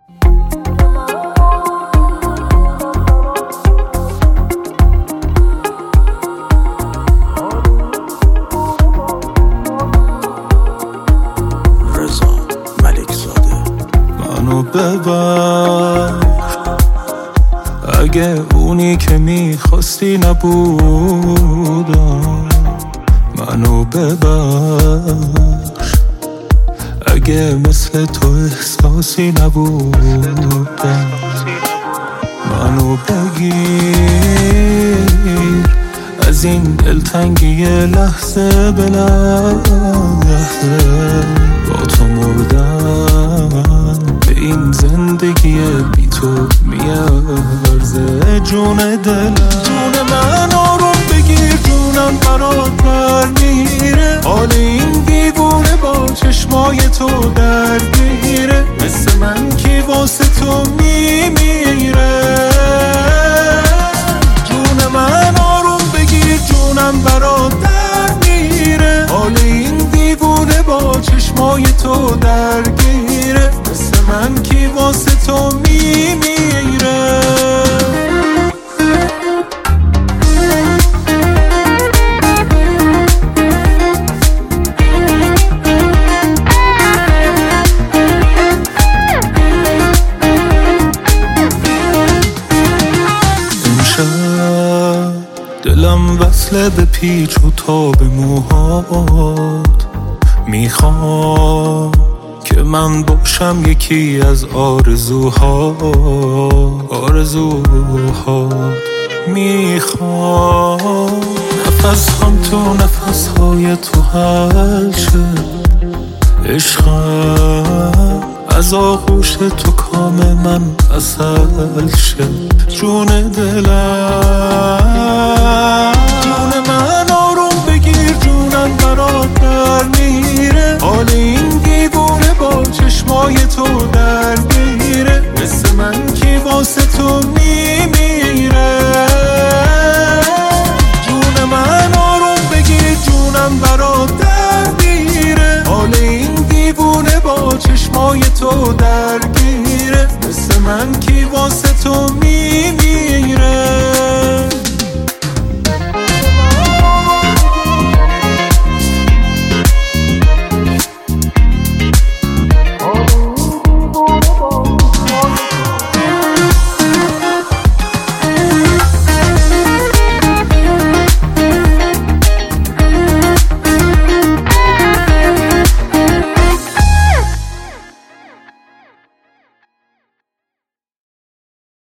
منو ببر اگه اونی که میخواستی نبودم، منو ببخش اگه مثل تو احساسی نبودم، منو بگیر از این دلتنگی لحظه به لحظه، با تو مردم به این زندگی بی تو میارزه. جون دلم، جون من آروم بگیر، جونم برات در میره، حال این دیوونه با چشمای تو درگیره، مثل من کی واسه تو میمیره. جون من آروم بگیر، جونم برات در میره، حال این دیوونه با چشمای تو درگیره، مثل من کی واسه تو میمیره. دلم وصله به پیچ و تاب موهات، میخوام که من باشم یکی از آرزوهات، میخوام نفس هم تو نفس های تو حل شه، عشقم از آغوش تو کام من عسل شه. جون دلم، جون من آروم بگیر، جونم برات در میره، حال این دیوونه با چشمای تو درگیره، مثل من کی واسه تو میمیره. جون من آروم بگیر، جونم برات در میره، حال این دیوونه با چشمای تو درگیره، مثل من کی واسه تو میمیره.